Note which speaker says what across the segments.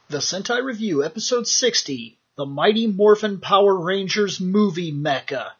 Speaker 1: The Sentai Review, Episode 60, The Mighty Morphin Power Rangers Movie Mecha.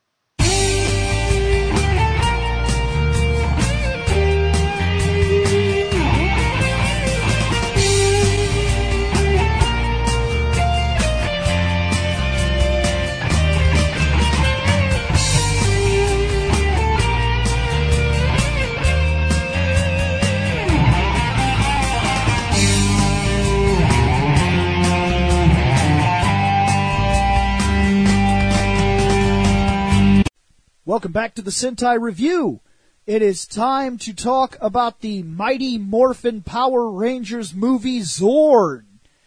Speaker 1: Welcome back to the Sentai Review. It is time to talk about the Mighty Morphin Power Rangers movie Zord.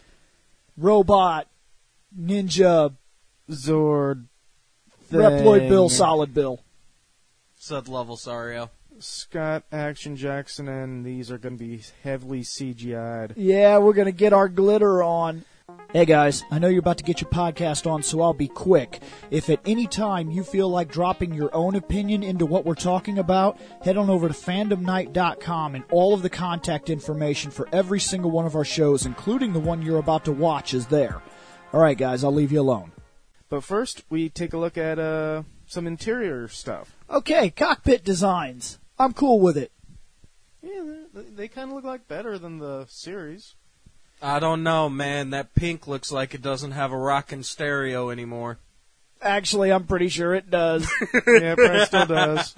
Speaker 1: Robot, Ninja,
Speaker 2: Zord, thing.
Speaker 1: Reploid Bill, Solid Bill.
Speaker 3: Sub-level Sario.
Speaker 2: Scott Action Jackson, and these are going to be heavily CGI'd.
Speaker 1: Yeah, we're going to get our glitter on. Hey guys, I know you're about to get your podcast on, so I'll be quick. If at any time you feel like dropping your own opinion into what we're talking about, head on over to fandomnight.com, and all of the contact information for every single one of our shows, including the one you're about to watch, is there. Alright guys, I'll leave you alone.
Speaker 2: But first, we take a look at some interior stuff.
Speaker 1: Okay, cockpit designs. I'm cool with it.
Speaker 2: Yeah, they kind of look like better than the series.
Speaker 3: I don't know, man. That pink looks like it doesn't have a rockin' stereo anymore.
Speaker 1: Actually, I'm pretty sure it does.
Speaker 2: Yeah, it probably still does.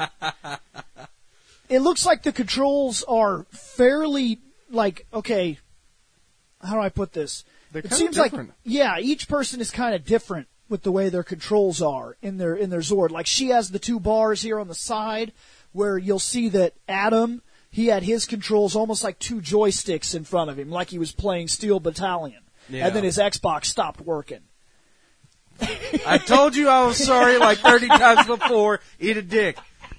Speaker 1: It looks like the controls are fairly, okay, how do I put this?
Speaker 2: They're
Speaker 1: It
Speaker 2: kind
Speaker 1: seems
Speaker 2: of different.
Speaker 1: each person is kind of different with the way their controls are in their Zord. Like, she has the two bars here on the side where you'll see that Adam, he had his controls almost like two joysticks in front of him, like he was playing Steel Battalion.
Speaker 3: Yeah.
Speaker 1: And then his Xbox stopped working.
Speaker 3: I told you I was sorry like 30 times before. Eat a dick.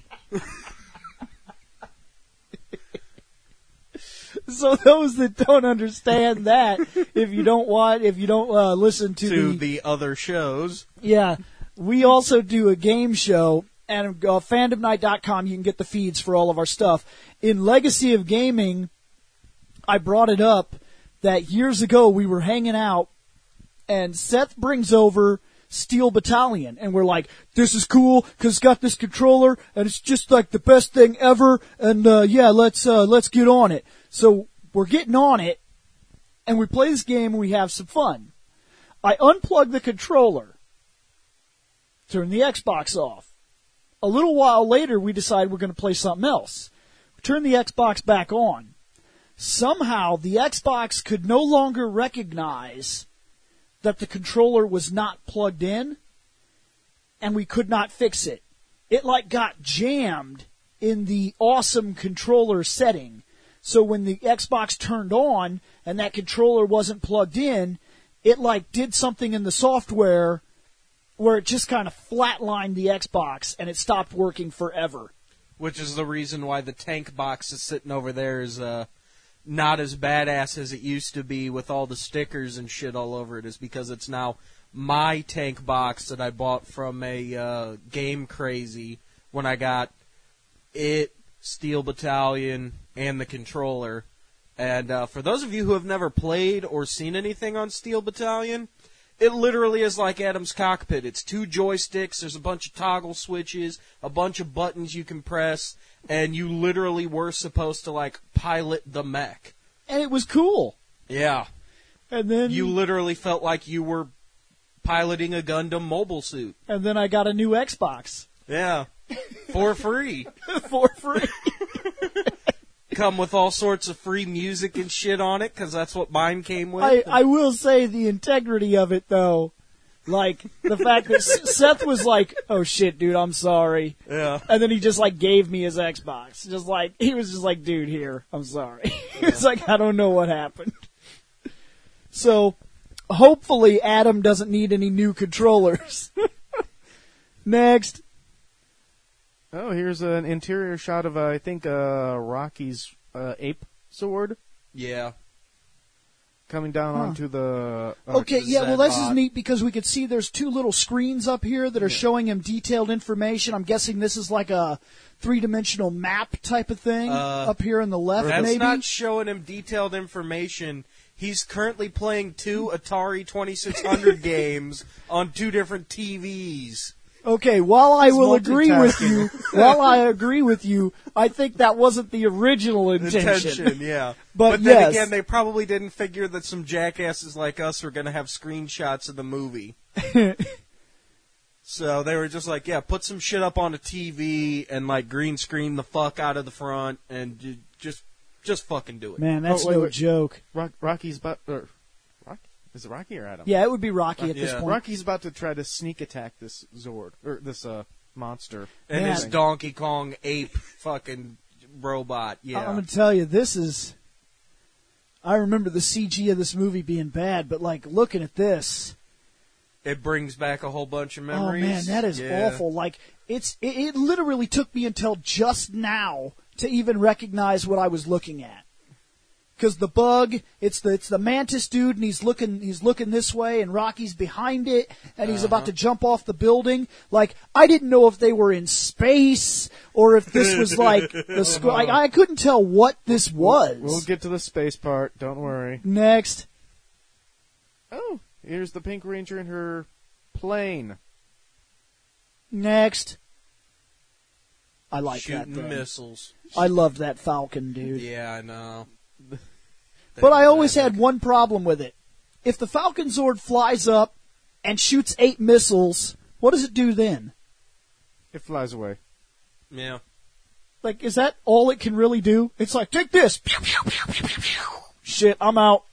Speaker 1: So those that don't understand that, if you don't listen to
Speaker 3: the other shows.
Speaker 1: Yeah, we also do a game show, and fandomnight.com, you can get the feeds for all of our stuff. In Legacy of Gaming, I brought it up that years ago we were hanging out, and Seth brings over Steel Battalion, and we're like, this is cool, because it's got this controller, and it's just like the best thing ever, and let's get on it. So we're getting on it, and we play this game, and we have some fun. I unplug the controller, turn the Xbox off. A little while later, we decide we're going to play something else. We turn the Xbox back on. Somehow, the Xbox could no longer recognize that the controller was not plugged in, and we could not fix it. It got jammed in the awesome controller setting. So when the Xbox turned on and that controller wasn't plugged in, it did something in the software where it just kind of flatlined the Xbox and it stopped working forever.
Speaker 3: Which is the reason why the tank box is sitting over there is not as badass as it used to be with all the stickers and shit all over it, is because it's now my tank box that I bought from a Game Crazy when I got it, Steel Battalion, and the controller. And for those of you who have never played or seen anything on Steel Battalion, it literally is like Adam's cockpit. It's two joysticks, there's a bunch of toggle switches, a bunch of buttons you can press, and you literally were supposed to, pilot the mech.
Speaker 1: And it was cool.
Speaker 3: Yeah.
Speaker 1: And then
Speaker 3: You literally felt like you were piloting a Gundam mobile suit.
Speaker 1: And then I got a new Xbox.
Speaker 3: Yeah. For free.
Speaker 1: For free.
Speaker 3: Come with all sorts of free music and shit on it, because that's what mine came with.
Speaker 1: I will say the integrity of it, though. The fact that Seth was like, oh shit, dude, I'm sorry.
Speaker 3: Yeah.
Speaker 1: And then he just, gave me his Xbox. He was just like, dude, here, I'm sorry. It's I don't know what happened. So, hopefully Adam doesn't need any new controllers. Next.
Speaker 2: Oh, here's an interior shot of, I think, Rocky's ape sword.
Speaker 3: Yeah.
Speaker 2: Coming down onto the...
Speaker 1: Okay, yeah, well, this is
Speaker 3: Zedbot.
Speaker 1: neat because we could see there's two little screens up here that are showing him detailed information. I'm guessing this is like a three-dimensional map type of thing up here on the left,
Speaker 3: That's
Speaker 1: maybe?
Speaker 3: not showing him detailed information. He's currently playing 2 Atari 2600 games on 2 different TVs.
Speaker 1: Okay, while I
Speaker 2: It's
Speaker 1: will agree with
Speaker 2: multitasking.
Speaker 1: you, I think that wasn't the original intention.
Speaker 3: Yeah.
Speaker 1: But
Speaker 3: then
Speaker 1: yes.
Speaker 3: again, they probably didn't figure that some jackasses like us were going to have screenshots of the movie. So they were just like, yeah, put some shit up on a TV and like green screen the fuck out of the front and just fucking do it.
Speaker 1: Man, that's
Speaker 2: wait,
Speaker 1: no
Speaker 2: wait.
Speaker 1: joke.
Speaker 2: Rocky's about. Rocky? Is it Rocky or Adam?
Speaker 1: Yeah, it would be Rocky at this
Speaker 3: Yeah.
Speaker 1: point.
Speaker 2: Rocky's about to try to sneak attack this Zord or this monster.
Speaker 3: And
Speaker 1: Man.
Speaker 3: his Donkey Kong ape fucking robot. Yeah.
Speaker 1: I'm going to tell you, this is... I remember the CG of this movie being bad, but like looking at this...
Speaker 3: It brings back a whole bunch of memories.
Speaker 1: Oh man, that is
Speaker 3: Yeah.
Speaker 1: awful. Like it literally took me until just now to even recognize what I was looking at. Because the bug, it's the mantis dude, and he's looking this way, and Rocky's behind it, and he's about to jump off the building. Like I didn't know if they were in space or if this was like the like, I couldn't tell what this was.
Speaker 2: We'll get to the space part. Don't worry.
Speaker 1: Next.
Speaker 2: Oh, here's the Pink Ranger in her plane.
Speaker 1: Next. I like
Speaker 3: Shooting
Speaker 1: that thing.
Speaker 3: missiles.
Speaker 1: I loved that Falcon, dude.
Speaker 3: Yeah, I know.
Speaker 1: But I always had one problem with it. If the Falcon Zord flies up and shoots 8 missiles, what does it do then?
Speaker 2: It flies away.
Speaker 3: Yeah.
Speaker 1: Like, is that all it can really do? It's like, take this! Pew, pew, pew, pew, pew, pew. Shit, I'm out.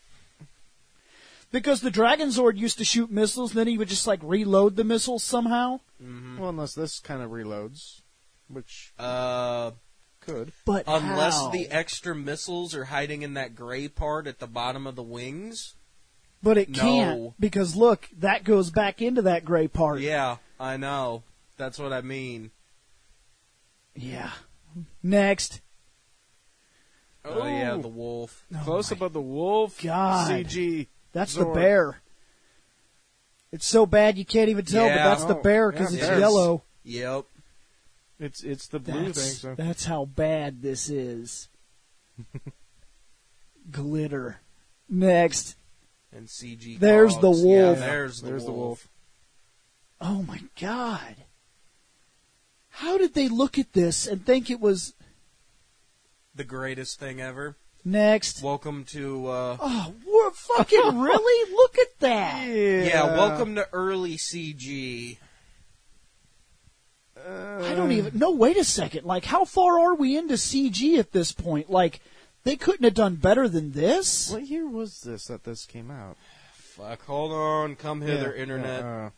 Speaker 1: Because the Dragon Zord used to shoot missiles, then he would just, like, reload the missiles somehow.
Speaker 2: Well, unless this kind of reloads, which could.
Speaker 1: But
Speaker 3: Unless
Speaker 1: how?
Speaker 3: the extra missiles are hiding in that gray part at the bottom of the wings.
Speaker 1: But it
Speaker 3: No.
Speaker 1: can't, because look, that goes back into that gray part.
Speaker 3: Yeah, I know. That's what I mean.
Speaker 1: Yeah. Next.
Speaker 3: Oh, yeah, the wolf.
Speaker 2: Close up of the wolf
Speaker 1: God.
Speaker 2: CG.
Speaker 1: That's the
Speaker 2: Zord.
Speaker 1: bear. It's so bad you can't even tell,
Speaker 3: Yeah.
Speaker 1: but that's the
Speaker 2: Oh,
Speaker 1: bear because
Speaker 2: yeah,
Speaker 1: it's
Speaker 2: bears.
Speaker 1: yellow.
Speaker 3: Yep.
Speaker 2: It's the blue thing. So.
Speaker 1: That's how bad this is. Glitter. Next.
Speaker 3: And CG
Speaker 1: There's the
Speaker 3: dogs. Yeah,
Speaker 1: wolf.
Speaker 3: there's the wolf.
Speaker 1: Oh my God. How did they look at this and think it was
Speaker 3: The greatest thing ever.
Speaker 1: next?
Speaker 3: Welcome to,
Speaker 1: Oh, we're fucking really? Look at that.
Speaker 3: yeah, welcome to early CG.
Speaker 1: I don't even, no, wait a second. Like, how far are we into CG at this point? Like, they couldn't have done better than this?
Speaker 2: What year was this that this came out?
Speaker 3: Fuck, hold on. Come hither,
Speaker 2: Yeah,
Speaker 3: Internet.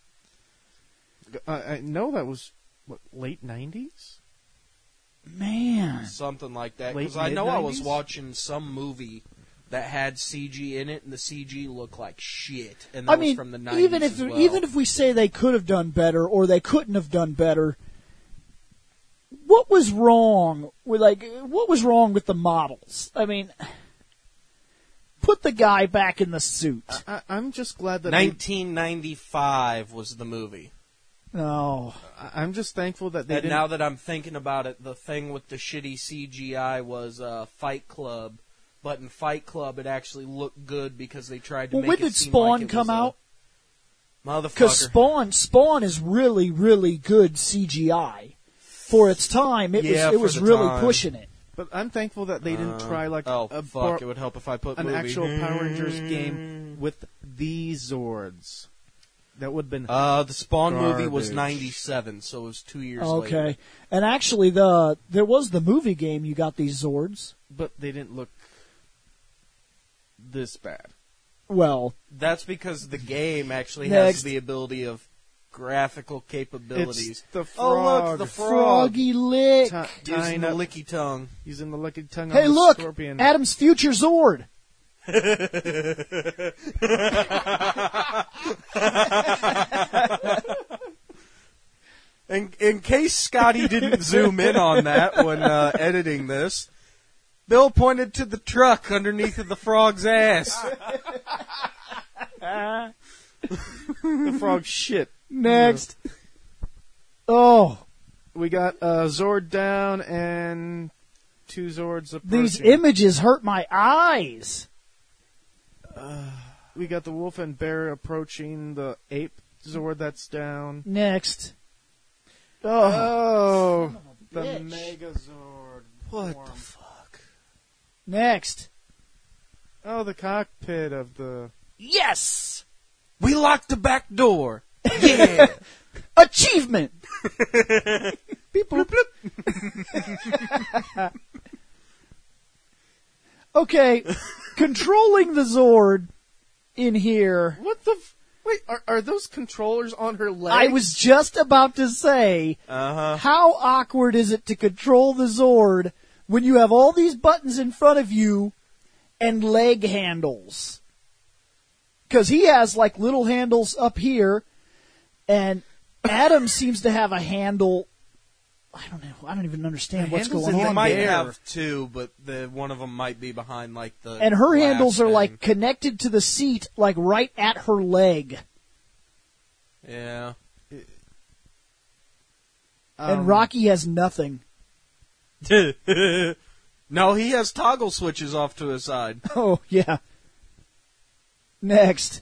Speaker 2: I know that was, what, late 90s?
Speaker 1: Man.
Speaker 3: Something like that.
Speaker 2: Late
Speaker 3: Because I know I was
Speaker 2: mid-nineties?
Speaker 3: watching some movie that had CG in it, and the CG looked like shit. And that
Speaker 1: I
Speaker 3: was
Speaker 1: mean,
Speaker 3: from the 90s
Speaker 1: even
Speaker 3: as well.
Speaker 1: if we say they could have done better or they couldn't have done better, what was wrong with the models? I mean, put the guy back in the suit.
Speaker 2: I'm just glad that
Speaker 3: 1995 was the movie.
Speaker 1: No.
Speaker 2: I'm just thankful that they
Speaker 3: And
Speaker 2: didn't.
Speaker 3: now that I'm thinking about it, the thing with the shitty CGI was Fight Club. But in Fight Club, it actually looked good because they tried to
Speaker 1: Well,
Speaker 3: make
Speaker 1: when
Speaker 3: it
Speaker 1: did
Speaker 3: seem
Speaker 1: Spawn
Speaker 3: like it
Speaker 1: come
Speaker 3: was
Speaker 1: out?
Speaker 3: Motherfucker.
Speaker 1: Because Spawn is really good CGI. For its time, it
Speaker 3: Yeah,
Speaker 1: was
Speaker 3: for
Speaker 1: was
Speaker 3: the
Speaker 1: really
Speaker 3: time.
Speaker 1: pushing it.
Speaker 2: But I'm thankful that they didn't try like
Speaker 3: Oh,
Speaker 2: a
Speaker 3: fuck, it would help if I put
Speaker 2: an
Speaker 3: movie.
Speaker 2: actual Power Rangers game with the Zords. That would have been
Speaker 3: The Spawn movie was
Speaker 2: Garbage.
Speaker 3: 97, so it was 2 years
Speaker 1: Okay.
Speaker 3: later.
Speaker 1: And actually, there was the movie game. You got these Zords.
Speaker 2: but they didn't look this bad.
Speaker 1: Well,
Speaker 3: That's because the game actually
Speaker 1: Next.
Speaker 3: has the ability of graphical capabilities.
Speaker 2: It's the
Speaker 3: Oh,
Speaker 2: frog.
Speaker 3: look, the frog.
Speaker 1: Froggy Lick.
Speaker 3: Using the
Speaker 2: up,
Speaker 3: licky tongue.
Speaker 2: using the lucky tongue
Speaker 1: Hey,
Speaker 2: on the
Speaker 1: look,
Speaker 2: scorpion.
Speaker 1: Adam's future Zord.
Speaker 3: In case Scotty didn't zoom in on that when editing this, Bill pointed to the truck underneath of the frog's ass.
Speaker 2: the frog shit.
Speaker 1: Next. Oh,
Speaker 2: We got Zord down and two Zords approaching.
Speaker 1: these images hurt my eyes.
Speaker 2: We got the wolf and bear approaching the ape Zord that's down.
Speaker 1: Next.
Speaker 2: Oh, the
Speaker 1: bitch.
Speaker 2: Megazord.
Speaker 3: What
Speaker 2: form.
Speaker 3: the fuck?
Speaker 1: Next.
Speaker 2: Oh, the cockpit of the...
Speaker 1: Yes!
Speaker 3: We locked the back door. Yeah.
Speaker 1: Achievement!
Speaker 2: Beep, bloop, bloop.
Speaker 1: Okay, controlling the Zord in here.
Speaker 2: What the... Wait, are those controllers on her legs?
Speaker 1: I was just about to say, how awkward is it to control the Zord when you have all these buttons in front of you and leg handles? Because he has like little handles up here, and Adam seems to have a handle. I don't know. I don't even understand what's
Speaker 2: handles
Speaker 1: going
Speaker 2: in
Speaker 3: They
Speaker 1: on
Speaker 3: might
Speaker 1: there.
Speaker 3: have two, but one of them might be behind like the.
Speaker 1: And her
Speaker 3: glass
Speaker 1: handles are
Speaker 3: thing.
Speaker 1: like connected to the seat, like right at her leg.
Speaker 3: Yeah.
Speaker 1: And Rocky has nothing.
Speaker 3: No, he has toggle switches off to his side.
Speaker 1: Oh, yeah. Next.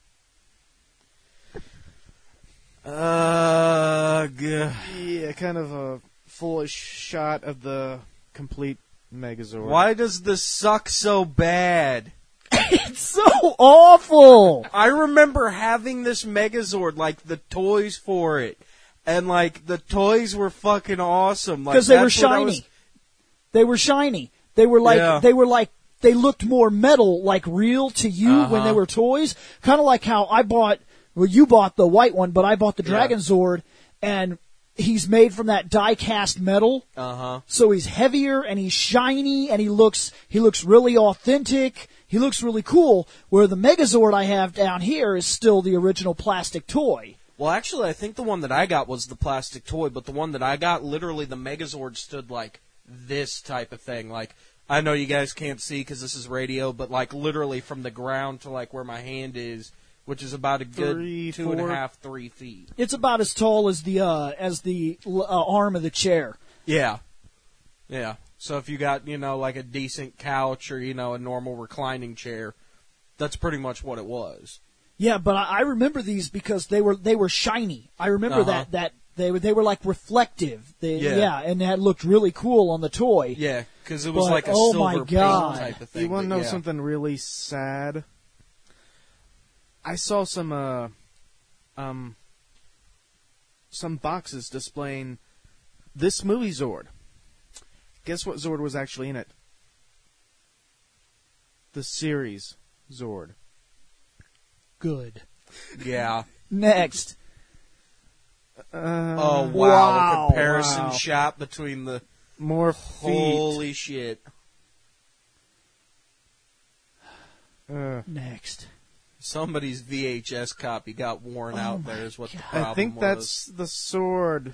Speaker 2: Yeah, kind of a foolish shot of the complete Megazord.
Speaker 3: Why does this suck so bad?
Speaker 1: It's so awful.
Speaker 3: I remember having this Megazord, like the toys for it, and like the toys were fucking awesome.
Speaker 1: Because they were shiny. They were shiny. They were like,
Speaker 3: Yeah.
Speaker 1: they looked more metal, like real to you when they were toys. Kind of like how you bought the white one, but I bought the Dragon Zord, and he's made from that die-cast metal. So he's heavier and he's shiny and he looks really authentic. He looks really cool. Where the Megazord I have down here is still the original plastic toy.
Speaker 3: Well, actually, I think the one that I got was the plastic toy, but the one that I got, literally, the Megazord stood like this type of thing. Like, I know you guys can't see because this is radio, but like literally from the ground to like where my hand is, which is about a good 2.5, 3 feet.
Speaker 1: It's about as tall as the arm of the chair.
Speaker 3: Yeah. Yeah. So if you got, like a decent couch or, a normal reclining chair, that's pretty much what it was.
Speaker 1: Yeah, but I remember these because they were shiny. I remember that they were like reflective. And that looked really cool on the toy.
Speaker 3: Yeah, because it was
Speaker 1: But,
Speaker 3: like a
Speaker 1: oh
Speaker 3: silver
Speaker 1: my
Speaker 3: paint
Speaker 1: God.
Speaker 3: type of thing.
Speaker 2: You want to
Speaker 3: but
Speaker 2: know
Speaker 3: yeah.
Speaker 2: something really sad? I saw some boxes displaying this movie Zord. Guess what Zord was actually in it? The series Zord.
Speaker 1: Good.
Speaker 3: Yeah.
Speaker 1: Next.
Speaker 3: Oh, wow.
Speaker 1: Wow,
Speaker 3: The comparison
Speaker 2: wow.
Speaker 3: shot between the...
Speaker 2: More feet.
Speaker 3: Holy shit.
Speaker 1: Next.
Speaker 3: Somebody's VHS copy got worn out there is what the problem was.
Speaker 2: I think that's the sword.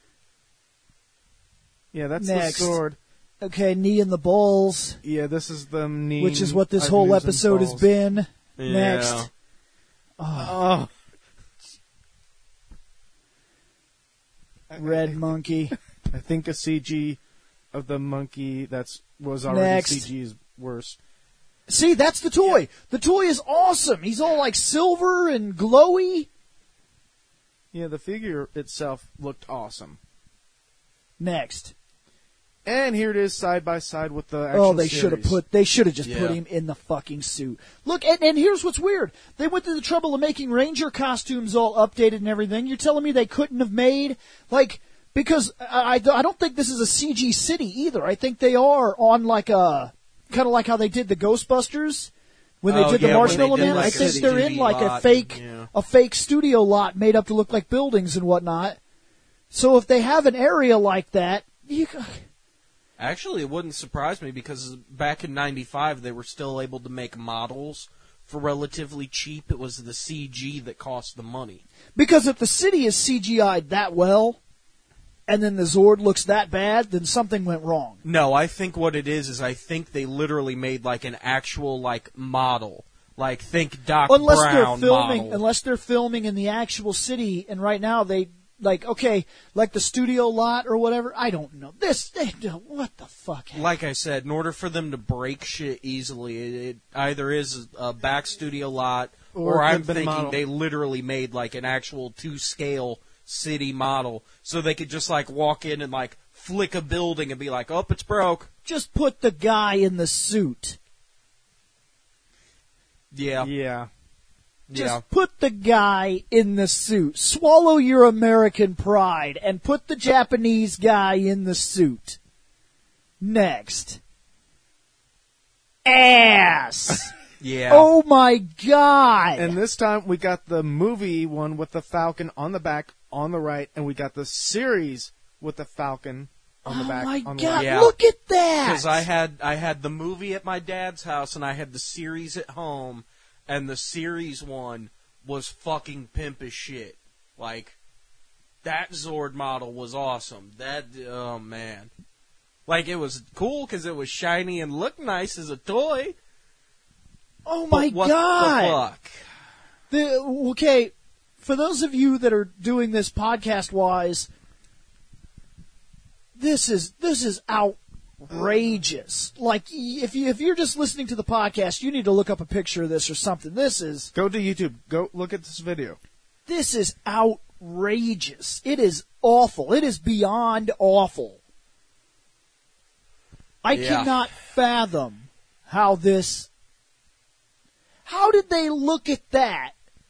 Speaker 2: Yeah, that's
Speaker 1: Next.
Speaker 2: the sword.
Speaker 1: Okay, knee in the balls,
Speaker 2: Yeah, this is the knee.
Speaker 1: which is what this
Speaker 2: I've
Speaker 1: whole
Speaker 2: used in
Speaker 1: episode has
Speaker 2: balls.
Speaker 1: been.
Speaker 3: Yeah.
Speaker 1: Next.
Speaker 2: Oh,
Speaker 1: Red monkey.
Speaker 2: I think a CG of the monkey was already
Speaker 1: Next.
Speaker 2: CG's worst.
Speaker 1: See, that's the toy. The toy is awesome. He's all like silver and glowy.
Speaker 2: Yeah, the figure itself looked awesome.
Speaker 1: Next.
Speaker 2: And here it is side by side with the actual
Speaker 1: Oh, they should have
Speaker 2: series.
Speaker 1: they should have just
Speaker 3: Yeah.
Speaker 1: put him in the fucking suit. Look, and here's what's weird. They went to the trouble of making Ranger costumes all updated and everything. You're telling me they couldn't have made, because I don't think this is a CG city either. I think they are on like a, kind of like how they did the Ghostbusters when they
Speaker 3: Oh,
Speaker 1: did the
Speaker 3: yeah, when
Speaker 1: Marshmallow
Speaker 3: they did
Speaker 1: Man.
Speaker 3: like
Speaker 1: I
Speaker 3: a
Speaker 1: think they're in
Speaker 3: CG
Speaker 1: like
Speaker 3: lot,
Speaker 1: a fake studio lot made up to look like buildings and whatnot. So if they have an area like that,
Speaker 3: Actually, it wouldn't surprise me because back in '95 they were still able to make models for relatively cheap. It was the CG that cost the money.
Speaker 1: because if the city is CGI'd that well, and then the Zord looks that bad, then something went wrong.
Speaker 3: No, I think what it is I think they literally made like an actual like model. Like think Doc
Speaker 1: Unless
Speaker 3: Brown
Speaker 1: they're filming,
Speaker 3: model.
Speaker 1: unless they're filming in the actual city, and right now they like okay, like the studio lot or whatever. I don't know. What the fuck?
Speaker 3: Like I said, in order for them to break shit easily, it either is a back studio lot, or
Speaker 2: it
Speaker 3: I'm
Speaker 2: could've been a
Speaker 3: thinking
Speaker 2: model.
Speaker 3: they literally made like an actual 2-scale city model, so they could just like walk in and like flick a building and be like, "Oh, it's broke."
Speaker 1: Just put the guy in the suit.
Speaker 3: Yeah,
Speaker 2: Yeah.
Speaker 1: Just put the guy in the suit. Swallow your American pride and put the Japanese guy in the suit. Next. Ass.
Speaker 3: yeah.
Speaker 1: Oh my God.
Speaker 2: And this time we got the movie one with the Falcon on the back, on the right, and we got the series with the Falcon on the back,
Speaker 1: my
Speaker 2: on the
Speaker 1: God.
Speaker 2: left.
Speaker 3: Yeah.
Speaker 1: Look at that.
Speaker 3: Because I had the movie at my dad's house and I had the series at home, and the series one was fucking pimp as shit. Like, that Zord model was awesome. Oh man. Like, it was cool because it was shiny and looked nice as a toy.
Speaker 1: Oh my
Speaker 3: But what
Speaker 1: God.
Speaker 3: the fuck?
Speaker 1: Okay, for those of you that are doing this podcast-wise, this is outrageous. Like, if you're just listening to the podcast, you need to look up a picture of this or something. This is
Speaker 2: Go to YouTube. Go look at this video.
Speaker 1: outrageous. It is awful. It is beyond awful. I
Speaker 3: Yeah.
Speaker 1: cannot fathom how this. How did they look at that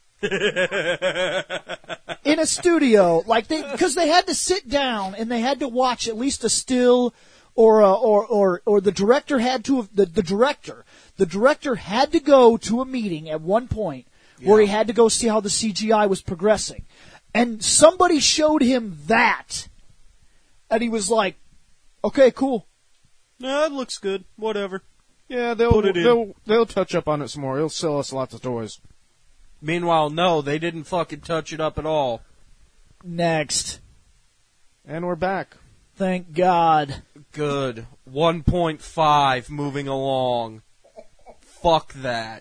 Speaker 1: in a studio? Like because they had to sit down and they had to watch at least a still, or the director had to have the director had to go to a meeting at one point where he had to go see how the CGI was progressing, and somebody showed him that, and he was like, "Okay, cool."
Speaker 3: No, it looks good. Whatever.
Speaker 2: Yeah,
Speaker 3: Put it in.
Speaker 2: they'll touch up on it some more. It'll sell us lots of toys.
Speaker 3: Meanwhile, no, they didn't fucking touch it up at all.
Speaker 1: Next,
Speaker 2: And we're back.
Speaker 1: thank God.
Speaker 3: Good. 1.5 moving along. Fuck that.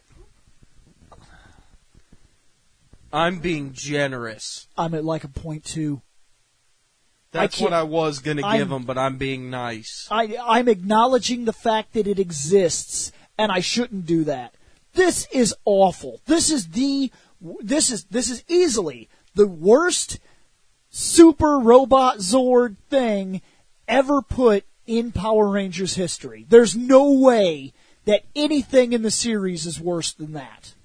Speaker 3: I'm being generous.
Speaker 1: I'm at like a 0.2.
Speaker 3: That's
Speaker 1: can't-
Speaker 3: what I was going to
Speaker 1: I'm-
Speaker 3: give them, but I'm being nice.
Speaker 1: I'm acknowledging the fact that it exists, and I shouldn't do that. This is awful. This is easily the worst super robot Zord thing ever put in Power Rangers history. There's no way that anything in the series is worse than that.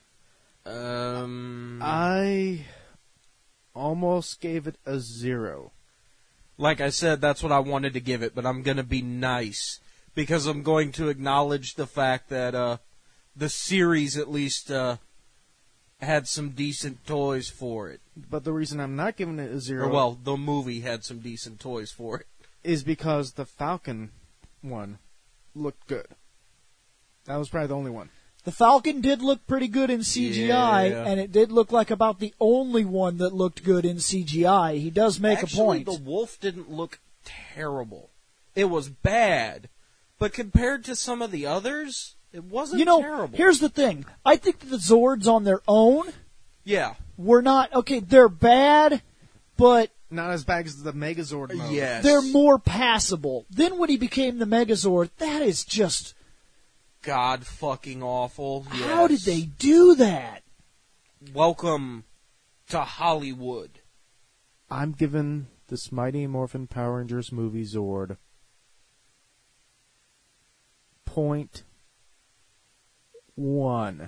Speaker 2: I almost gave it a 0.
Speaker 3: Like I said, that's what I wanted to give it, but I'm going to be nice. Because I'm going to acknowledge the fact that the series at least had some decent toys for it.
Speaker 2: But the reason I'm not giving it a 0
Speaker 3: Or, well, the movie had some decent toys for it.
Speaker 2: is because the Falcon one looked good. That was probably the only one.
Speaker 1: The Falcon did look pretty good in CGI,
Speaker 3: Yeah.
Speaker 1: and it did look like about the only one that looked good in CGI. He does make
Speaker 3: Actually,
Speaker 1: a point.
Speaker 3: the wolf didn't look terrible. It was bad. But compared to some of the others, it wasn't terrible.
Speaker 1: Here's the thing. I think that the Zords on their own
Speaker 3: Yeah.
Speaker 1: were not, okay, they're bad, but
Speaker 2: Not as bad as the Megazord mode.
Speaker 3: Yes.
Speaker 1: they're more passable. Then when he became the Megazord, that is just,
Speaker 3: God fucking awful.
Speaker 1: how did
Speaker 3: Yes.
Speaker 1: they do that?
Speaker 3: Welcome to Hollywood.
Speaker 2: I'm giving this Mighty Morphin Power Rangers movie Zord 0.1.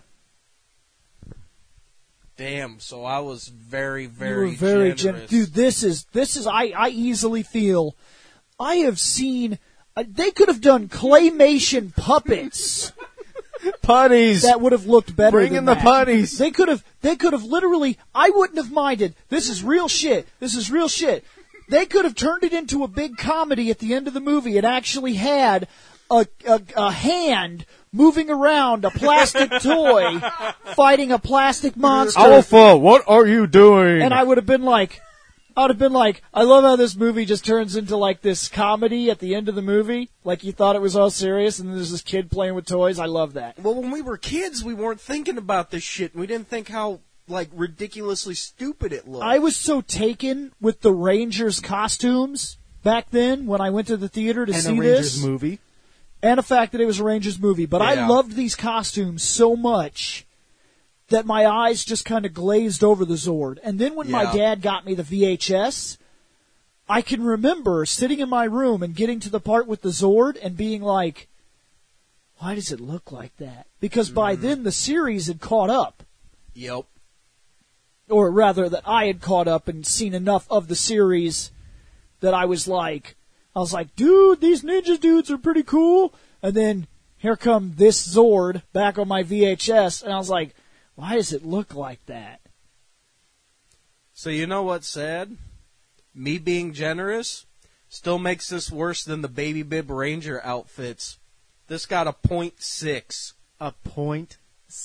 Speaker 3: Damn, so I was very,
Speaker 1: You
Speaker 3: very,
Speaker 1: were very
Speaker 3: generous.
Speaker 1: Dude, this is, I easily feel, I have seen, they could have done claymation puppets.
Speaker 2: Putties!
Speaker 1: That would have looked better.
Speaker 2: Bring
Speaker 1: than
Speaker 2: in the
Speaker 1: that.
Speaker 2: putties.
Speaker 1: They could have literally. I wouldn't have minded. This is real shit. This is real shit. They could have turned it into a big comedy at the end of the movie. It actually had a hand moving around a plastic toy, fighting a plastic monster.
Speaker 2: Alpha, what are you doing?
Speaker 1: And I would have been like, I love how this movie just turns into like this comedy at the end of the movie. Like you thought it was all serious, and then there's this kid playing with toys. I love that.
Speaker 3: Well, when we were kids, we weren't thinking about this shit. We didn't think how like ridiculously stupid it looked.
Speaker 1: I was so taken with the Rangers costumes back then when I went to the theater to
Speaker 2: And
Speaker 1: see
Speaker 2: a Rangers
Speaker 1: this.
Speaker 2: movie.
Speaker 1: And the fact that it was a Rangers movie. But I
Speaker 3: Yeah.
Speaker 1: loved these costumes so much that my eyes just kind of glazed over the Zord. And then when my
Speaker 3: Yeah.
Speaker 1: dad got me the VHS, I can remember sitting in my room and getting to the part with the Zord and being like, why does it look like that? Because by then the series had caught up.
Speaker 3: Yep.
Speaker 1: Or rather, that I had caught up and seen enough of the series that I was like, dude, these ninja dudes are pretty cool. And then here come this Zord back on my VHS, and I was like, why does it look like that?
Speaker 3: So you know what's sad? Me being generous still makes this worse than the Baby Bib Ranger outfits. This got a 0.6.
Speaker 2: A 0.6?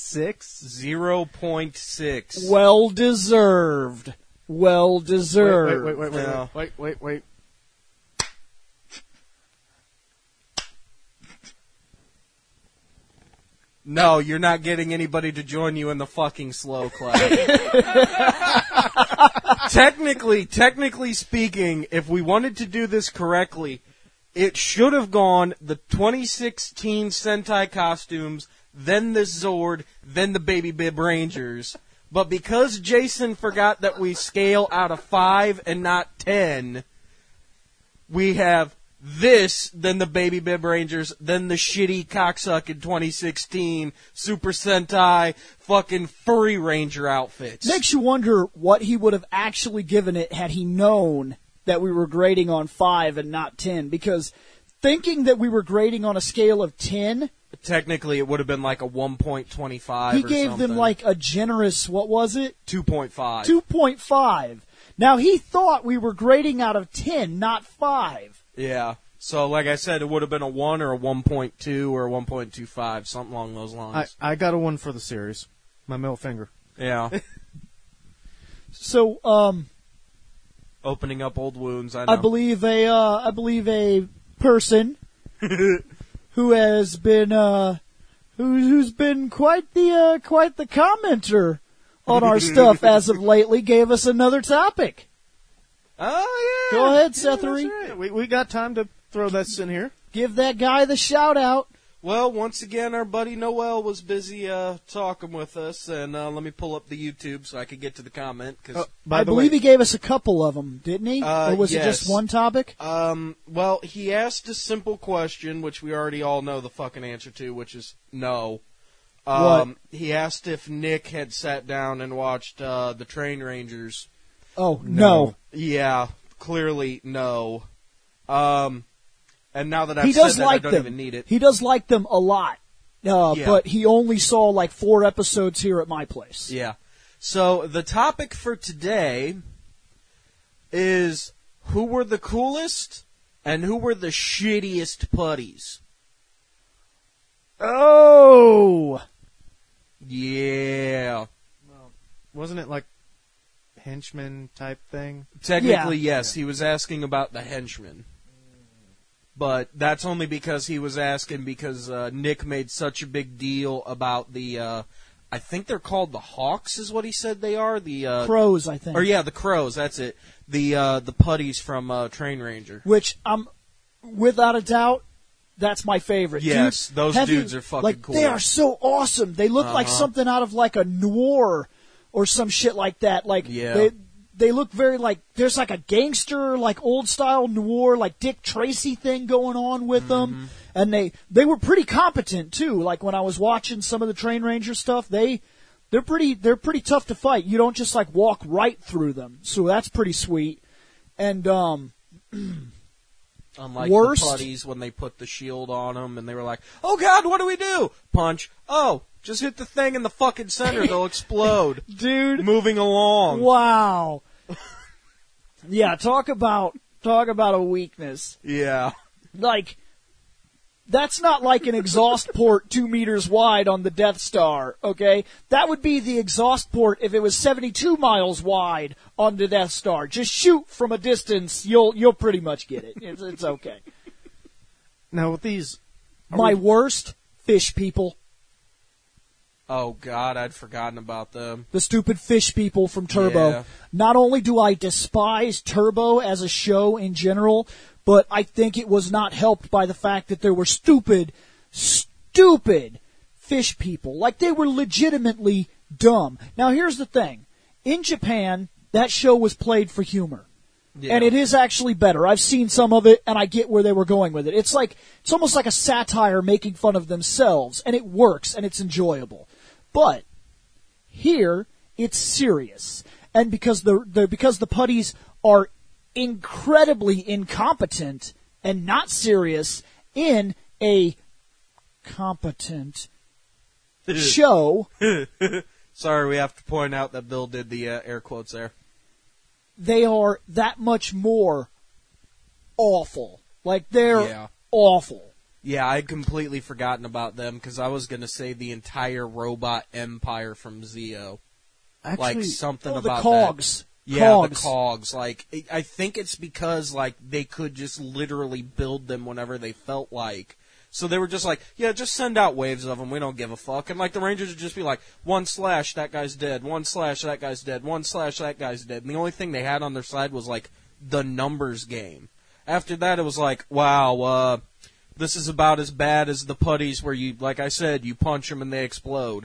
Speaker 3: 0.6.
Speaker 1: Well deserved. Well deserved.
Speaker 2: Wait.
Speaker 3: No, you're not getting anybody to join you in the fucking slow clap. Technically speaking, if we wanted to do this correctly, it should have gone the 2016 Sentai costumes, then the Zord, then the Baby Bib Rangers. But because Jason forgot that we scale out of 5 and not 10, we have this, then the Baby Bib Rangers, then the shitty cocksucking 2016 Super Sentai fucking furry ranger outfits.
Speaker 1: Makes you wonder what he would have actually given it had he known that we were grading on 5 and not 10. Because thinking that we were grading on a scale of 10,
Speaker 3: Technically, it would have been like a 1.25
Speaker 1: he
Speaker 3: or
Speaker 1: gave
Speaker 3: something.
Speaker 1: them like a generous, what was it?
Speaker 3: 2.5.
Speaker 1: 2.5. Now, he thought we were grading out of 10, not 5.
Speaker 3: Yeah. So, like I said, it would have been a 1 or a 1.2 or a 1.25, something along those lines.
Speaker 2: I got a 1 for the series. My middle finger.
Speaker 3: Yeah.
Speaker 1: So,
Speaker 3: Opening up old wounds, I know.
Speaker 1: I believe a person who has been who's been quite the commenter on our stuff as of lately gave us another topic.
Speaker 3: Oh, yeah.
Speaker 1: Go ahead,
Speaker 2: That's
Speaker 1: Sethery.
Speaker 2: right. We got time to throw this in here.
Speaker 1: Give that guy the shout out.
Speaker 3: Well, once again, our buddy Noel was busy talking with us, and let me pull up the YouTube so I could get to the comment. Cause,
Speaker 1: I believe he gave us a couple of them, didn't he? Or was it
Speaker 3: yes.
Speaker 1: just one topic?
Speaker 3: well, he asked a simple question, which we already all know the fucking answer to, which is no.
Speaker 1: What?
Speaker 3: He asked if Nick had sat down and watched the Train Rangers.
Speaker 1: Oh, no.
Speaker 3: Yeah, clearly no. And now that I've
Speaker 1: He
Speaker 3: said
Speaker 1: does
Speaker 3: that,
Speaker 1: like
Speaker 3: I don't
Speaker 1: them.
Speaker 3: even need it.
Speaker 1: He does like them a lot.
Speaker 3: Yeah.
Speaker 1: But he only saw like 4 episodes here at my place.
Speaker 3: Yeah. So the topic for today is who were the coolest and who were the shittiest putties.
Speaker 1: Oh!
Speaker 3: Yeah.
Speaker 2: Wasn't it like henchman type thing?
Speaker 3: Technically,
Speaker 1: Yeah.
Speaker 3: yes. He was asking about the henchmen. But that's only because he was asking because Nick made such a big deal about the, I think they're called the Hawks is what he said they are. The
Speaker 1: Crows, I think.
Speaker 3: Or yeah, the Crows, that's it. The putties from Train Ranger.
Speaker 1: Which, without a doubt, that's my favorite.
Speaker 3: Yes,
Speaker 1: Dude,
Speaker 3: those
Speaker 1: have
Speaker 3: dudes
Speaker 1: you-
Speaker 3: are fucking
Speaker 1: like,
Speaker 3: cool.
Speaker 1: They are so awesome. They look like something out of like a noir or some shit like that. Like,
Speaker 3: Yeah.
Speaker 1: they look very like, there's like a gangster, like old style noir, like Dick Tracy thing going on with them. And they were pretty competent too. Like when I was watching some of the Train Ranger stuff, they're pretty tough to fight. You don't just like walk right through them. So that's pretty sweet. And,
Speaker 3: Unlike
Speaker 1: Worst?
Speaker 3: the putties when they put the shield on them and they were like, oh god, what do we do? Punch. Oh, just hit the thing in the fucking center, they'll explode.
Speaker 1: dude,
Speaker 3: Moving along.
Speaker 1: wow. Yeah, talk about a weakness.
Speaker 3: Yeah.
Speaker 1: Like, that's not like an exhaust port 2 meters wide on the Death Star, okay? That would be the exhaust port if it was 72 miles wide on the Death Star. Just shoot from a distance, you'll pretty much get it. It's okay.
Speaker 2: Now with these,
Speaker 1: My worst, fish people.
Speaker 3: Oh, God, I'd forgotten about them.
Speaker 1: The stupid fish people from Turbo.
Speaker 3: Yeah.
Speaker 1: Not only do I despise Turbo as a show in general, but I think it was not helped by the fact that there were stupid fish people. Like, they were legitimately dumb. Now, here's the thing. In Japan, that show was played for humor.
Speaker 3: Yeah.
Speaker 1: And it is actually better. I've seen some of it, and I get where they were going with it. It's almost like a satire making fun of themselves, and it works, and it's enjoyable. But here, it's serious. And because the putties are incredibly incompetent and not serious in a competent show.
Speaker 3: Sorry, we have to point out that Bill did the air quotes there.
Speaker 1: They are that much more awful. Like, they're awful.
Speaker 3: Yeah, I'd completely forgotten about them because I was going to say the entire robot empire from Zeo.
Speaker 2: Actually,
Speaker 3: Like, something
Speaker 1: the
Speaker 3: about
Speaker 1: cogs.
Speaker 3: that. Yeah,
Speaker 1: Cogs.
Speaker 3: the cogs. Like, I think it's because, like, they could just literally build them whenever they felt like. So they were just like, yeah, just send out waves of them. We don't give a fuck. And, like, the Rangers would just be like, 1 slash, that guy's dead. 1 slash, that guy's dead. 1 slash, that guy's dead. And the only thing they had on their side was, like, the numbers game. After that, it was like, wow, this is about as bad as the putties where you, like I said, you punch them and they explode.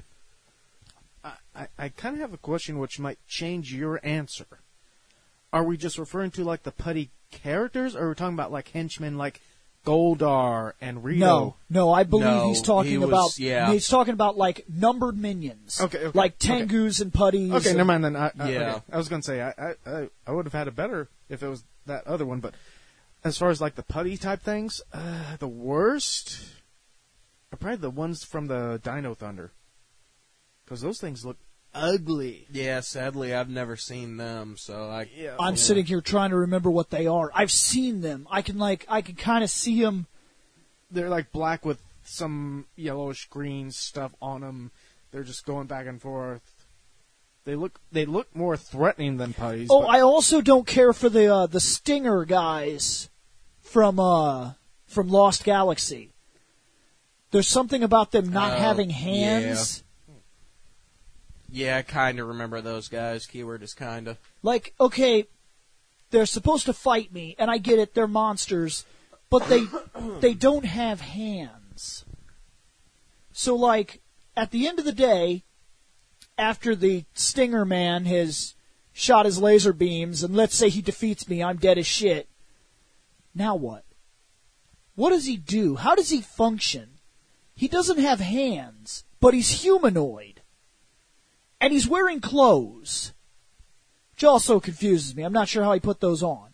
Speaker 2: I kind of have a question which might change your answer. Are we just referring to, like, the putty characters, or are we talking about, like, henchmen like Goldar and Rito?
Speaker 1: No, I believe
Speaker 3: No,
Speaker 1: he's talking
Speaker 3: he was-
Speaker 1: about
Speaker 3: yeah.
Speaker 1: he's talking about like numbered minions.
Speaker 2: Okay.
Speaker 1: Like Tengus and putties.
Speaker 2: Okay,
Speaker 1: and,
Speaker 2: never mind then.
Speaker 3: Yeah.
Speaker 2: Okay. I was going to say, I would have had it better if it was that other one, but as far as, like, the putty type things, the worst are probably the ones from the Dino Thunder. Because those things look ugly.
Speaker 3: Yeah, sadly, I've never seen them, so
Speaker 1: I'm sitting here trying to remember what they are. I've seen them. I can kind of see them.
Speaker 2: They're, like, black with some yellowish green stuff on them. They're just going back and forth. They look more threatening than putties.
Speaker 1: Oh,
Speaker 2: but
Speaker 1: I also don't care for the Stinger guys from Lost Galaxy. There's something about them not having hands.
Speaker 3: Yeah, I kind of remember those guys. Keyword is kind of.
Speaker 1: Like, okay, they're supposed to fight me, and I get it, they're monsters, but they don't have hands. So, like, at the end of the day, after the Stinger man has shot his laser beams, and let's say he defeats me, I'm dead as shit. Now what? What does he do? How does he function? He doesn't have hands, but he's humanoid. And he's wearing clothes. Which also confuses me. I'm not sure how he put those on.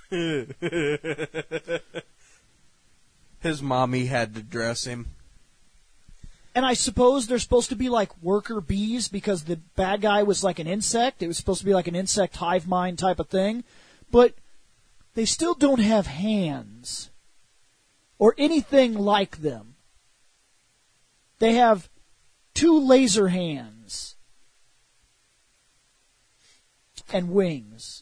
Speaker 3: His mommy had to dress him.
Speaker 1: And I suppose they're supposed to be like worker bees because the bad guy was like an insect. It was supposed to be like an insect hive mind type of thing. But they still don't have hands. Or anything like them. They have 2 laser hands. And wings.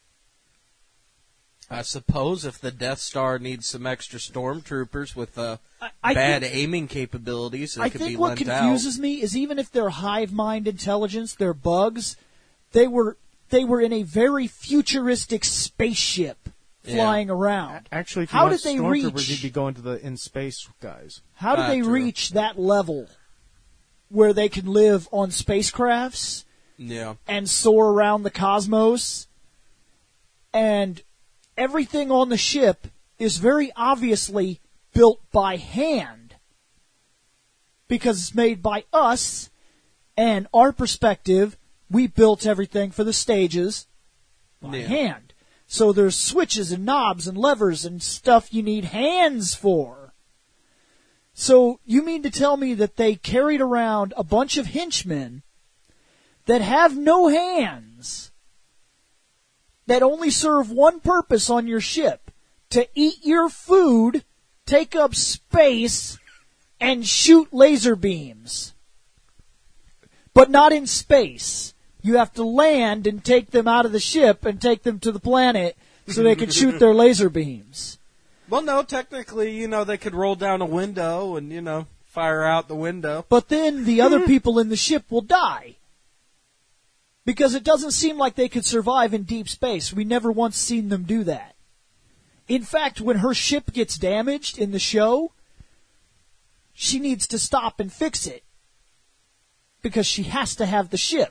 Speaker 3: I suppose if the Death Star needs some extra stormtroopers with
Speaker 1: I
Speaker 3: bad
Speaker 1: think,
Speaker 3: aiming capabilities, it
Speaker 1: I
Speaker 3: could
Speaker 1: think
Speaker 3: be
Speaker 1: what
Speaker 3: lent out.
Speaker 1: confuses me is even if they're hive mind intelligence, they're bugs, they were in a very futuristic spaceship flying around.
Speaker 2: actually, if you
Speaker 1: How
Speaker 2: want
Speaker 1: did they
Speaker 2: stormtroopers,
Speaker 1: reach?
Speaker 2: you'd be going to the in-space guys.
Speaker 1: How did they
Speaker 3: True.
Speaker 1: reach that level where they can live on spacecrafts
Speaker 3: Yeah.
Speaker 1: and soar around the cosmos? And everything on the ship is very obviously built by hand because it's made by us, and our perspective, we built everything for the stages by hand. So there's switches and knobs and levers and stuff you need hands for. So you mean to tell me that they carried around a bunch of henchmen that have no hands, that only serve one purpose on your ship, to eat your food, take up space, and shoot laser beams. But not in space. You have to land and take them out of the ship and take them to the planet so they can shoot their laser beams.
Speaker 3: Well, no, technically, they could roll down a window and, Fire out the window.
Speaker 1: But then the other people in the ship will die. Because it doesn't seem like they could survive in deep space. We never once seen them do that. In fact, when her ship gets damaged in the show, she needs to stop and fix it. Because she has to have the ship.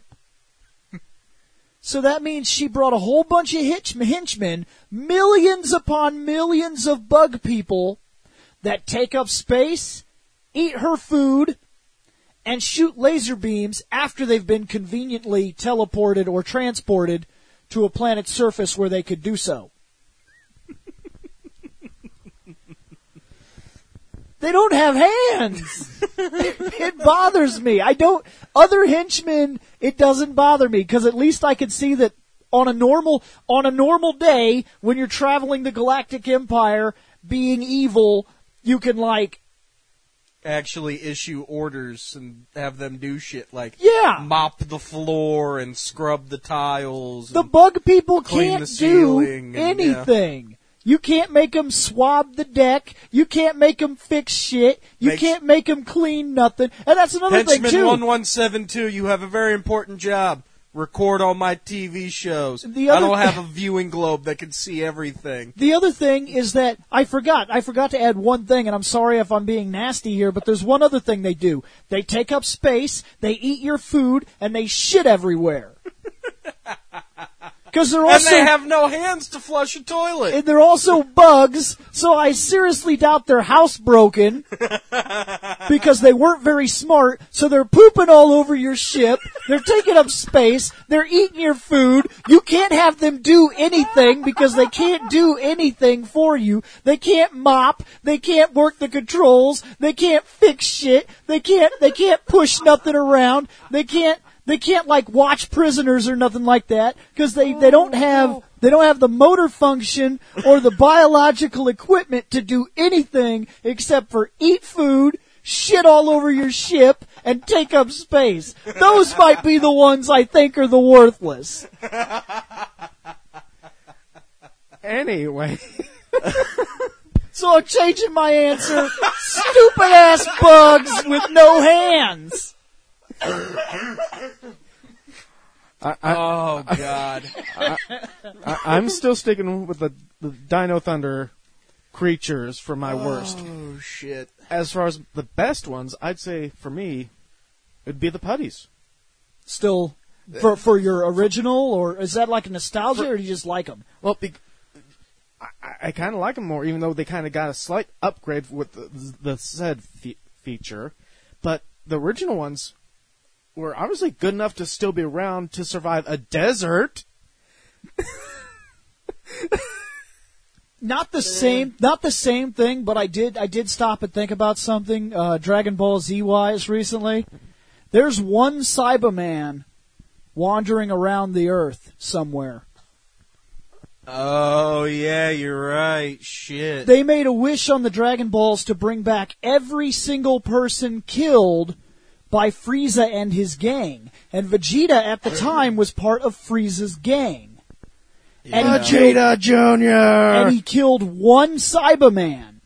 Speaker 1: So that means she brought a whole bunch of henchmen, millions upon millions of bug people that take up space, eat her food, and shoot laser beams after they've been conveniently teleported or transported to a planet's surface where they could do so. They don't have hands. It bothers me. Other henchmen, it doesn't bother me because at least I can see that on a normal day when you're traveling the Galactic Empire being evil, you can
Speaker 3: actually issue orders and have them do shit like
Speaker 1: Yeah.
Speaker 3: mop the floor and scrub the tiles.
Speaker 1: the
Speaker 3: and
Speaker 1: bug people
Speaker 3: clean
Speaker 1: can't
Speaker 3: the
Speaker 1: do
Speaker 3: ceiling and,
Speaker 1: anything. You can't make them swab the deck. You can't make them fix shit. You can't make them clean nothing. And that's another thing,
Speaker 3: Henchman
Speaker 1: too.
Speaker 3: 1172, you have a very important job. Record all my TV shows.
Speaker 1: The
Speaker 3: I
Speaker 1: other-
Speaker 3: don't have a viewing globe that can see everything.
Speaker 1: The other thing is that I forgot to add one thing, and I'm sorry if I'm being nasty here, but there's one other thing they do. They take up space, they eat your food, and they shit everywhere. Because they're also...
Speaker 3: And they have no hands to flush a toilet.
Speaker 1: And they're also bugs, so I seriously doubt they're housebroken because they weren't very smart. So they're pooping all over your ship. They're taking up space. They're eating your food. You can't have them do anything because they can't do anything for you. They can't mop. They can't work the controls. They can't fix shit. They can't push nothing around. They can't watch prisoners or nothing like that because they don't have the motor function or the biological equipment to do anything except for eat food, shit all over your ship, and take up space. Those might be the ones I think are the worthless.
Speaker 2: Anyway.
Speaker 1: So I'm changing my answer. Stupid ass bugs with no hands.
Speaker 3: Oh, God.
Speaker 2: I'm still sticking with the Dino Thunder creatures for my worst.
Speaker 3: Oh, shit.
Speaker 2: As far as the best ones, I'd say for me, it'd be the putties.
Speaker 1: Still, for your original, or is that like a nostalgia, or do you just like them?
Speaker 2: Well, I kind of like them more, even though they kind of got a slight upgrade with the said feature. But the original ones were obviously good enough to still be around to survive a desert.
Speaker 1: Not the same thing, but I did stop and think about something, Dragon Ball Z wise recently. There's one Cyberman wandering around the Earth somewhere.
Speaker 3: Oh, yeah, you're right. Shit.
Speaker 1: They made a wish on the Dragon Balls to bring back every single person killed by Frieza and his gang. And Vegeta at the time was part of Frieza's gang.
Speaker 3: Yeah.
Speaker 1: And
Speaker 2: Vegeta Jr.
Speaker 1: And he killed one Cyberman.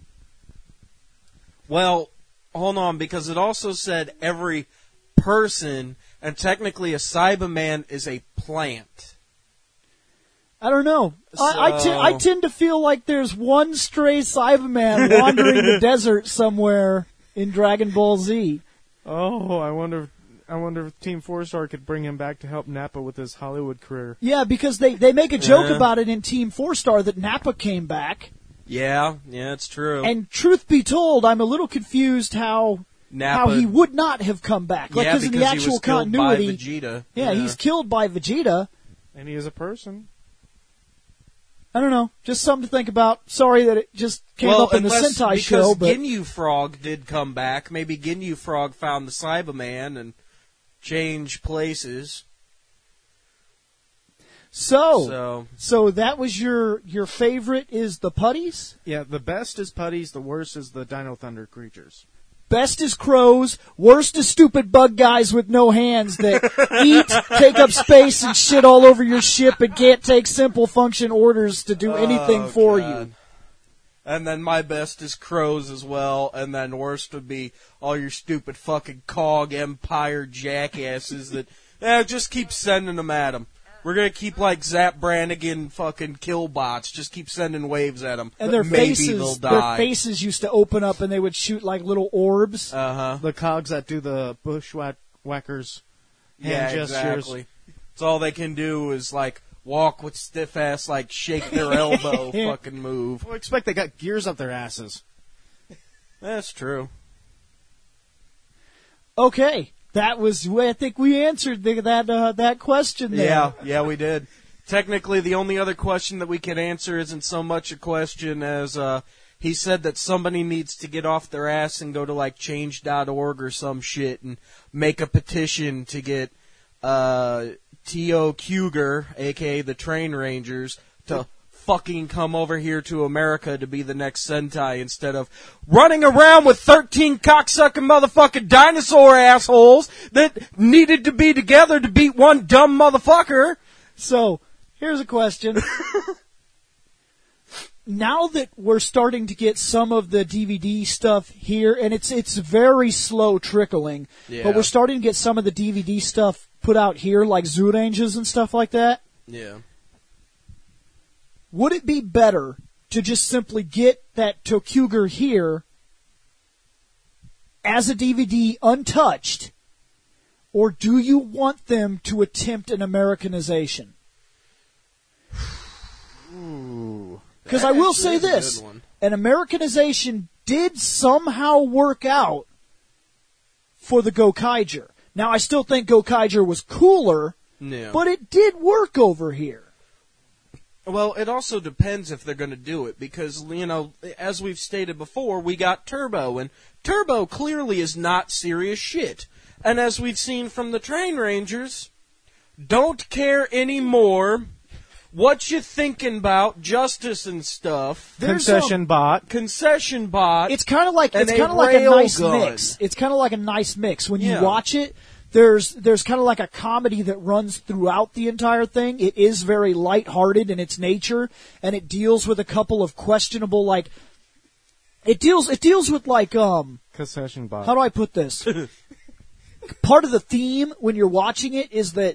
Speaker 3: Well, hold on, because it also said every person, and technically a Cyberman is a plant.
Speaker 1: I don't know. I
Speaker 3: So-
Speaker 1: tend to feel like there's one stray Cyberman wandering the desert somewhere in Dragon Ball Z.
Speaker 2: Oh, I wonder if Team 4-Star could bring him back to help Nappa with his Hollywood career.
Speaker 1: Yeah, because they make a joke
Speaker 3: Yeah.
Speaker 1: about it in Team 4-Star that Nappa came back.
Speaker 3: Yeah, it's true.
Speaker 1: And truth be told, I'm a little confused how he would not have come back. Like,
Speaker 3: yeah,
Speaker 1: because in the
Speaker 3: he
Speaker 1: actual
Speaker 3: was killed
Speaker 1: continuity,
Speaker 3: by Vegeta.
Speaker 1: yeah, he's killed by Vegeta.
Speaker 2: And he is a person.
Speaker 1: I don't know. Just something to think about. Sorry that it just came up in the Sentai show, but
Speaker 3: Ginyu Frog did come back. Maybe Ginyu Frog found the Cyberman and changed places.
Speaker 1: so that was your favorite is the putties?
Speaker 2: Yeah, the best is putties, the worst is the Dino Thunder creatures.
Speaker 1: Best is crows, worst is stupid bug guys with no hands that eat, take up space, and shit all over your ship and can't take simple function orders to do anything for you.
Speaker 3: And then my best is crows as well. And then worst would be all your stupid fucking Cog Empire jackasses that just keep sending them at them. We're going to keep like Zap Brannigan fucking killbots. Just keep sending waves at them.
Speaker 1: And their
Speaker 3: Maybe
Speaker 1: faces,
Speaker 3: they'll die.
Speaker 1: their faces used to open up and they would shoot like little orbs.
Speaker 2: The cogs that do the bushwhackers hand gestures.
Speaker 3: Exactly. So all they can do is like walk with stiff ass, like shake their elbow, fucking move.
Speaker 2: Well, expect they got gears up their asses.
Speaker 3: That's true.
Speaker 1: Okay. That was, I think we answered that question there.
Speaker 3: Yeah, we did. Technically, the only other question that we could answer isn't so much a question as he said that somebody needs to get off their ass and go to like change.org or some shit and make a petition to get T.O. Cougar, a.k.a. the Train Rangers, to fucking come over here to America to be the next Sentai instead of running around with 13 cocksucking motherfucking dinosaur assholes that needed to be together to beat one dumb motherfucker.
Speaker 1: So, here's a question. Now that we're starting to get some of the DVD stuff here, and it's very slow trickling, but we're starting to get some of the DVD stuff put out here, like Zoo Rangers and stuff like that.
Speaker 3: Yeah.
Speaker 1: Would it be better to just simply get that Tokuger here as a DVD untouched, or do you want them to attempt an Americanization? Because I will say this, an Americanization did somehow work out for the Gokaiger. Now, I still think Gokaiger was cooler, but it did work over here.
Speaker 3: Well, it also depends if they're going to do it, because, you know, as we've stated before, we got Turbo, and Turbo clearly is not serious shit. And as we've seen from the Train Rangers, don't care anymore what you thinking about justice and stuff.
Speaker 2: Concession bot.
Speaker 1: It's kind of like a nice mix. It's kind of like a nice mix when you watch it. There's kind of like a comedy that runs throughout the entire thing. It is very lighthearted in its nature, and it deals with a couple of questionable, like, it deals with like
Speaker 2: concession bot.
Speaker 1: How do I put this? Part of the theme when you're watching it is that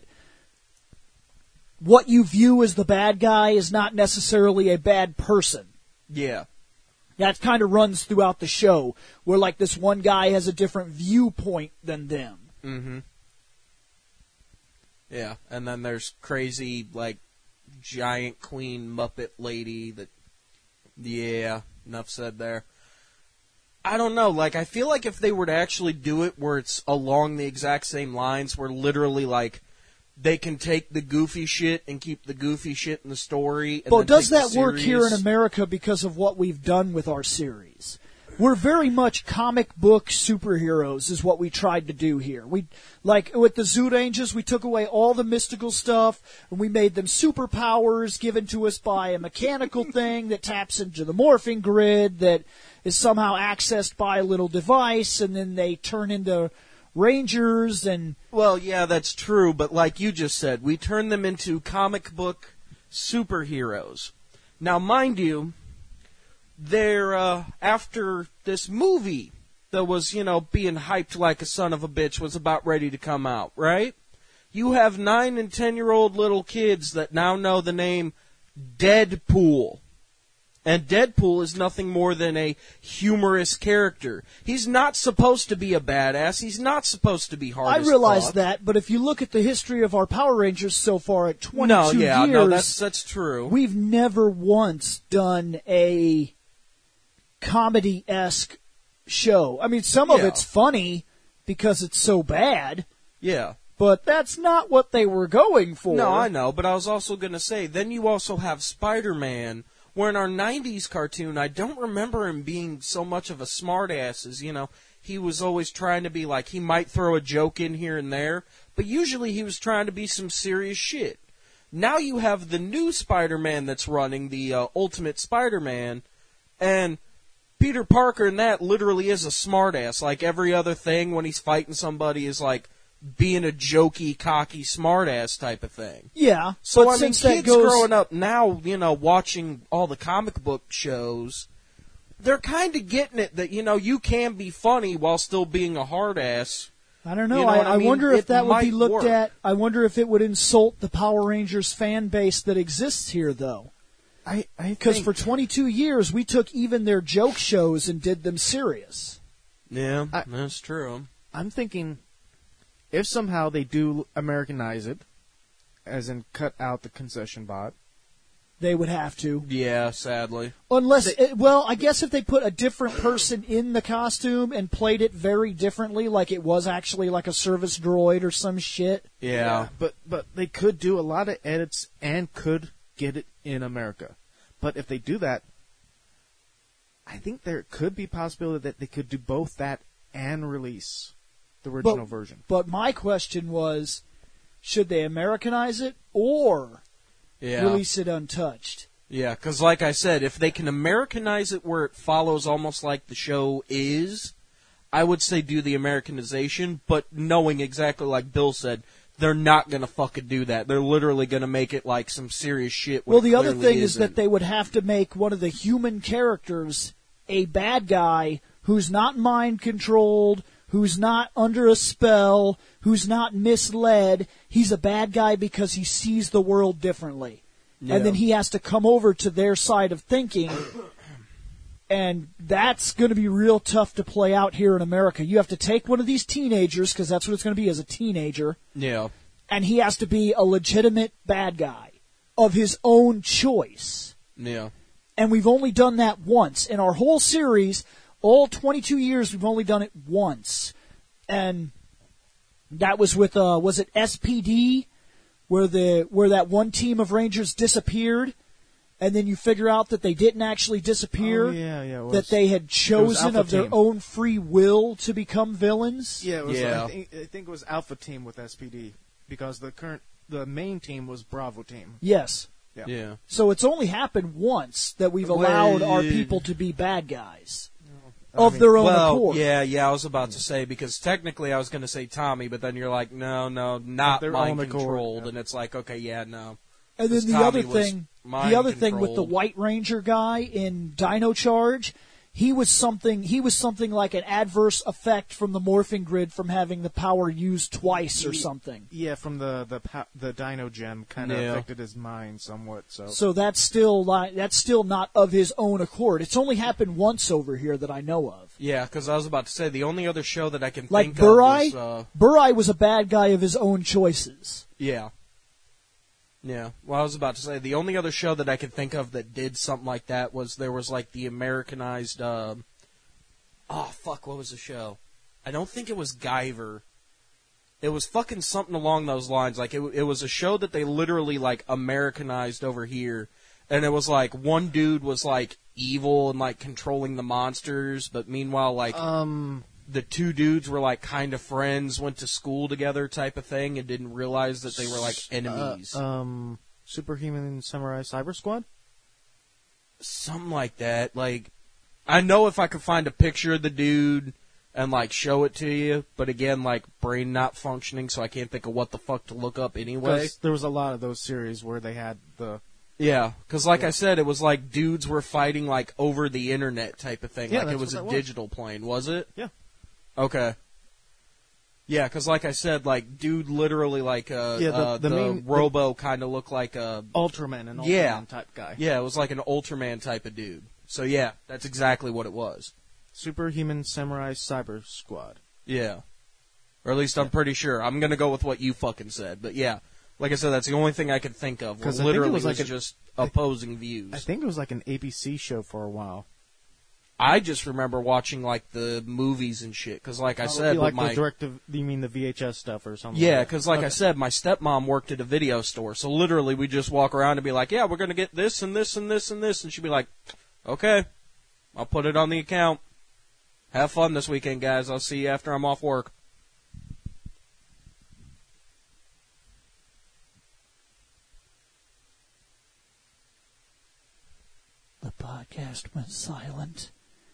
Speaker 1: what you view as the bad guy is not necessarily a bad person.
Speaker 3: Yeah.
Speaker 1: That kind of runs throughout the show, where like this one guy has a different viewpoint than them.
Speaker 3: Mm-hmm. Yeah, and then there's crazy, like, giant queen Muppet lady that, enough said there. I don't know, like, I feel like if they were to actually do it where it's along the exact same lines, where literally, like, they can take the goofy shit and keep the goofy shit in the story. And
Speaker 1: but does that work here in America because of what we've done with our series? We're very much comic book superheroes is what we tried to do here. We, like with the Zoo Rangers, we took away all the mystical stuff and we made them superpowers given to us by a mechanical thing that taps into the morphing grid that is somehow accessed by a little device, and then they turn into Rangers and...
Speaker 3: Well, yeah, that's true, but like you just said, we turned them into comic book superheroes. Now, mind you, they're, after this movie that was, you know, being hyped like a son of a bitch was about ready to come out, right? You have 9 and 10-year-old little kids that now know the name Deadpool. And Deadpool is nothing more than a humorous character. He's not supposed to be a badass. He's not supposed to be hard as
Speaker 1: I realize
Speaker 3: fuck.
Speaker 1: that, but if you look at the history of our Power Rangers so far at 22 years...
Speaker 3: No, that's true.
Speaker 1: We've never once done a comedy-esque show. I mean, some of it's funny because it's so bad.
Speaker 3: Yeah.
Speaker 1: But that's not what they were going for.
Speaker 3: No, I know, but I was also going to say, then you also have Spider-Man, where in our 90s cartoon, I don't remember him being so much of a smartass as, you know, he was always trying to be like, he might throw a joke in here and there, but usually he was trying to be some serious shit. Now you have the new Spider-Man that's running, the Ultimate Spider-Man, and Peter Parker in that literally is a smartass. Like every other thing when he's fighting somebody is like being a jokey, cocky smartass type of thing.
Speaker 1: Yeah.
Speaker 3: So I mean, kids growing up now, you know, watching all the comic book shows, they're kind of getting it that, you can be funny while still being a hard ass.
Speaker 1: I don't know.
Speaker 3: You know what I
Speaker 1: I
Speaker 3: mean?
Speaker 1: wonder if
Speaker 3: It
Speaker 1: that would be
Speaker 3: might
Speaker 1: looked
Speaker 3: work.
Speaker 1: at. I wonder if it would insult the Power Rangers fan base that exists here, though. Because for 22 years, we took even their joke shows and did them serious.
Speaker 3: Yeah, that's true.
Speaker 2: I'm thinking if somehow they do Americanize it, as in cut out the concession bot.
Speaker 1: They would have to.
Speaker 3: Yeah, sadly.
Speaker 1: Unless, I guess if they put a different person in the costume and played it very differently, like it was actually like a service droid or some shit.
Speaker 3: Yeah.
Speaker 2: But they could do a lot of edits and could get it in America. But if they do that, I think there could be a possibility that they could do both that and release the original version.
Speaker 1: But my question was, should they Americanize it or release it untouched?
Speaker 3: Yeah, because like I said, if they can Americanize it where it follows almost like the show is, I would say do the Americanization, but knowing exactly like Bill said, they're not going to fucking do that. They're literally going to make it like some serious shit.
Speaker 1: Well, the other thing is that they would have to make one of the human characters a bad guy who's not mind-controlled, who's not under a spell, who's not misled. He's a bad guy because he sees the world differently.
Speaker 3: Yeah.
Speaker 1: And then he has to come over to their side of thinking. And that's going to be real tough to play out here in America. You have to take one of these teenagers, because that's what it's going to be as a teenager,
Speaker 3: Yeah.
Speaker 1: and he has to be a legitimate bad guy of his own choice.
Speaker 3: Yeah.
Speaker 1: And we've only done that once. In our whole series, all 22 years, we've only done it once. And that was with, was it SPD, where that one team of Rangers disappeared? And then you figure out that they didn't actually disappear,
Speaker 2: it was,
Speaker 1: that they had chosen
Speaker 2: Alpha
Speaker 1: of their
Speaker 2: Team.
Speaker 1: own free will to become villains.
Speaker 2: Yeah, it was.
Speaker 3: Yeah.
Speaker 2: I think it was Alpha Team with SPD because the main team was Bravo Team.
Speaker 1: Yes.
Speaker 3: Yeah.
Speaker 1: So it's only happened once that we've allowed our people to be bad guys their own accord.
Speaker 3: Yeah, I was about to say, because technically I was going to say Tommy, but then you're like, no, not
Speaker 2: their own
Speaker 3: mind-controlled,
Speaker 2: accord,
Speaker 3: and it's like, okay, yeah, no.
Speaker 1: And then the
Speaker 3: Tommy
Speaker 1: other
Speaker 3: was
Speaker 1: thing with the White Ranger guy in Dino Charge, he was something like an adverse effect from the morphing grid from having the power used twice or something.
Speaker 2: Yeah, from the Dino Gem kind of affected his mind somewhat.
Speaker 1: So that's still not of his own accord. It's only happened once over here that I know of.
Speaker 3: Yeah, because I was about to say, the only other show that I can
Speaker 1: Like
Speaker 3: think
Speaker 1: Burai,
Speaker 3: of was...
Speaker 1: Burai was a bad guy of his own choices.
Speaker 3: Yeah. Yeah. Well, I was about to say, the only other show that I could think of that did something like that was there was like the Americanized, what was the show? I don't think it was Guyver. It was fucking something along those lines. Like, it was a show that they literally, like, Americanized over here. And it was like, one dude was like evil and like controlling the monsters, but meanwhile, like, the two dudes were like kind of friends, went to school together type of thing, and didn't realize that they were like enemies.
Speaker 2: Superhuman Samurai Cyber Squad?
Speaker 3: Something like that. Like, I know if I could find a picture of the dude and like show it to you, but again, like, brain not functioning, so I can't think of what the fuck to look up anyway.
Speaker 2: 'Cause there was a lot of those series where they had the...
Speaker 3: Yeah, because like I said, it was like dudes were fighting like over the internet type of thing.
Speaker 2: Yeah,
Speaker 3: like it
Speaker 2: that's
Speaker 3: was
Speaker 2: what
Speaker 3: a
Speaker 2: that was.
Speaker 3: digital plane, was it?
Speaker 2: Yeah.
Speaker 3: Okay. Yeah, because like I said, like dude, literally like
Speaker 2: the
Speaker 3: the
Speaker 2: main-
Speaker 3: Robo kind of looked like a
Speaker 2: Ultraman, an Ultraman
Speaker 3: Yeah.
Speaker 2: type guy.
Speaker 3: yeah, it was like an Ultraman type of dude. So yeah, that's exactly what it was.
Speaker 2: Superhuman Samurai Cyber Squad.
Speaker 3: Yeah, or at least I'm pretty sure. I'm gonna go with what you fucking said, but yeah, like I said, that's the only thing I could think of.
Speaker 2: 'Cause I think it
Speaker 3: Literally,
Speaker 2: was like
Speaker 3: just opposing views.
Speaker 2: I think it was like an ABC show for a while.
Speaker 3: I just remember watching like the movies and shit because, like I said,
Speaker 2: like
Speaker 3: with my
Speaker 2: you mean the VHS stuff or something?
Speaker 3: yeah,
Speaker 2: like that?
Speaker 3: because like I
Speaker 2: Okay.
Speaker 3: said, my stepmom worked at a video store, so literally we just walk around and be like, "Yeah, we're gonna get this and this and this and this," and she'd be like, "Okay, I'll put it on the account. Have fun this weekend, guys. I'll see you after I'm off work."
Speaker 1: The podcast went silent.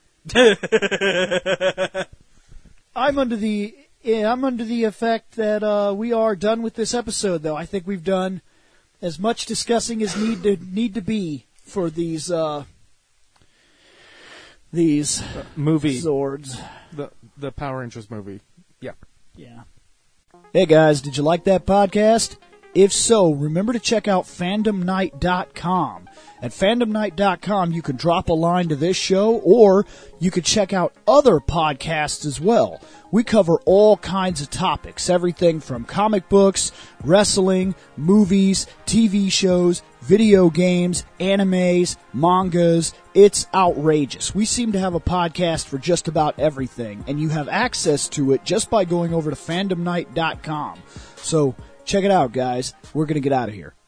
Speaker 1: I'm under the effect that we are done with this episode, though. I think we've done as much discussing as need to be for these these
Speaker 2: movie,
Speaker 1: Zords.
Speaker 2: the Power Rangers movie. Yeah.
Speaker 1: Yeah. Hey guys, did you like that podcast? If so, remember to check out fandomnight.com. At fandomnight.com, you can drop a line to this show, or you can check out other podcasts as well. We cover all kinds of topics, everything from comic books, wrestling, movies, TV shows, video games, animes, mangas. It's outrageous. We seem to have a podcast for just about everything, and you have access to it just by going over to fandomnight.com. So check it out, guys. We're going to get out of here.